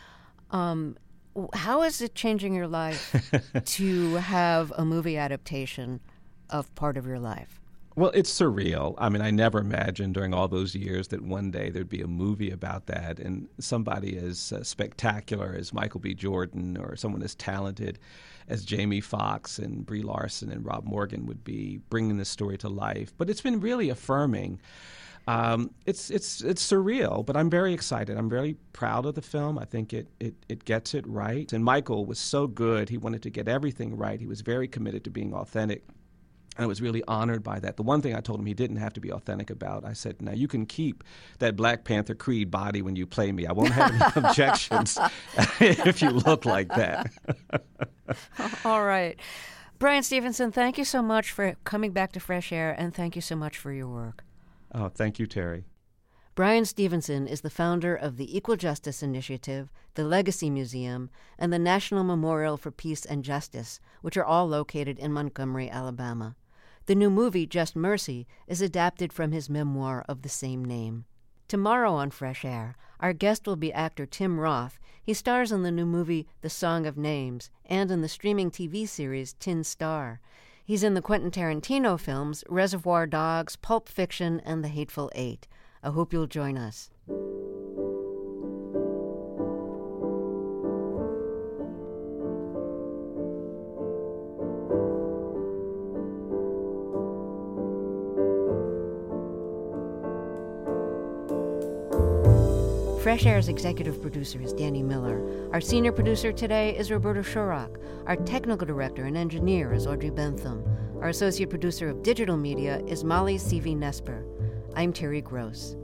Um, how is it changing your life to have a movie adaptation of part of your life? Well, it's surreal. I mean, I never imagined during all those years that one day there'd be a movie about that, and somebody as uh, spectacular as Michael B. Jordan or someone as talented as Jamie Foxx and Brie Larson and Rob Morgan would be bringing this story to life. But it's been really affirming. Um, it's it's it's surreal, but I'm very excited. I'm very proud of the film. I think it, it, it gets it right. And Michael was so good. He wanted to get everything right. He was very committed to being authentic. I was really honored by that. The one thing I told him he didn't have to be authentic about, I said, now you can keep that Black Panther Creed body when you play me. I won't have any objections if you look like that. All right. Bryan Stevenson, thank you so much for coming back to Fresh Air, and thank you so much for your work. Oh, thank you, Terry. Bryan Stevenson is the founder of the Equal Justice Initiative, the Legacy Museum, and the National Memorial for Peace and Justice, which are all located in Montgomery, Alabama. The new movie, Just Mercy, is adapted from his memoir of the same name. Tomorrow on Fresh Air, our guest will be actor Tim Roth. He stars in the new movie The Song of Names and in the streaming T V series Tin Star. He's in the Quentin Tarantino films Reservoir Dogs, Pulp Fiction, and The Hateful Eight. I hope you'll join us. Fresh Air's executive producer is Danny Miller. Our senior producer today is Roberto Shorrock. Our technical director and engineer is Audrey Bentham. Our associate producer of digital media is Molly C V Nesper. I'm Terry Gross.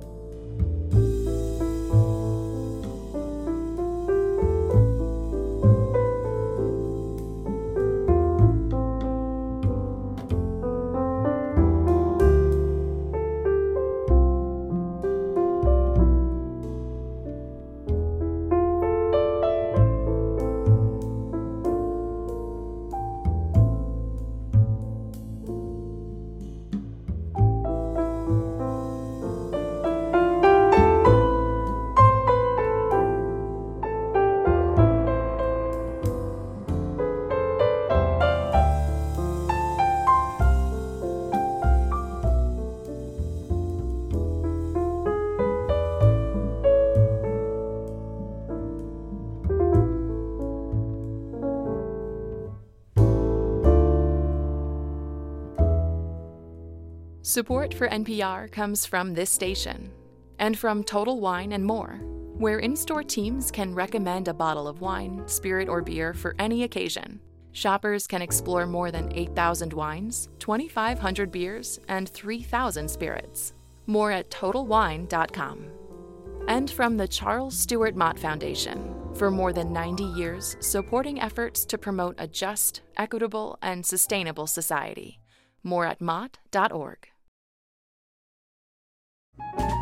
Support for N P R comes from this station and from Total Wine and More, where in-store teams can recommend a bottle of wine, spirit, or beer for any occasion. Shoppers can explore more than eight thousand wines, twenty-five hundred beers, and three thousand spirits. More at total wine dot com. And from the Charles Stewart Mott Foundation, for more than ninety years supporting efforts to promote a just, equitable, and sustainable society. More at mott dot org.